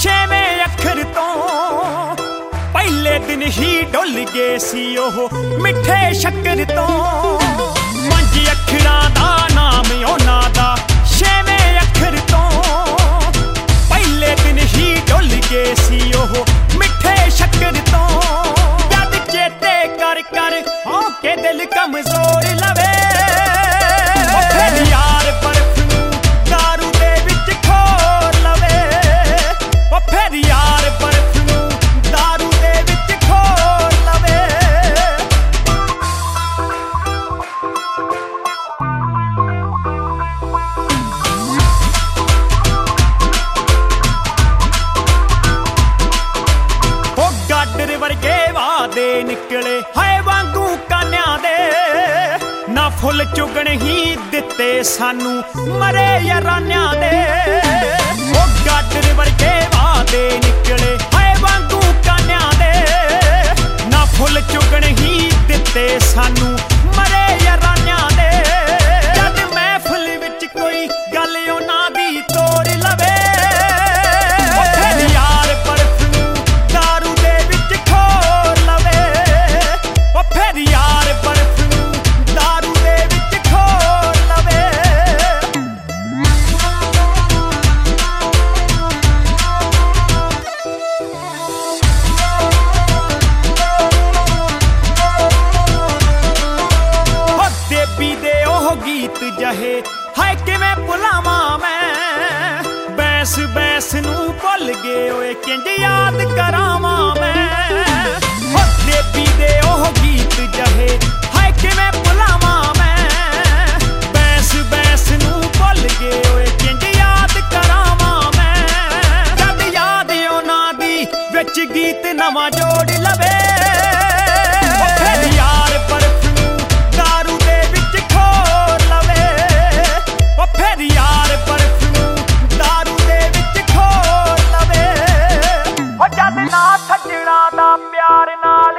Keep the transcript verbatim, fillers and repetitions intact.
छेवें अखर तो पहले दिन ही डुल गए सी ओह मिठे शक्कर तो। पंज अखरां दा नाम उन्हां दा छेवें अखर तो पहले दिन ही डुल गए सी ओह मिठे शक्कर तो। जद चेते कर कर के दिल कमजोर लवे फिर यार बर्फ नूं दारू दे विच खोर लवे फिर यार बर्फ नूं दारू दे विच खोर लवे। ओ गाडर वर्गे वादे निकले हाय वांगू कान्यां दे ना फुल चुगण ही दिते सानू मरे यारान्यां दे। ओ गाडर वर्गे वादे निकले हाय वांगू कान्यां दे ना फुल चुगण ही दिते सानू मरे यारान्यां दे। जद महफिल विच कोई गल उन्हां दी तोड़ लवे फिर यार बर्फ नूं दारू दे विच खोर लवे फिर यार बर्फ नूं दारू दे विच खोर लवे। हो देवी दे ओह गीत जहे हाय किवें भुलावां मैं बैंस बैंस नूं भुल गए ओए किंज याद करावां मैं। हो देवी दे ओह गीत जहे हाय किवें भुलावां मैं बैंस बैंस नूं भुल गए ओए किंज याद करावां मैं। जद याद उन्हां दी विच गीत नवां जोड़ लवे फिर यार बर्फ नूं दारू दे विच खोर लवे फिर यार बर्फ नूं दारू दे विच खोर लवे। ओ जद ना सजना दा प्यार नाल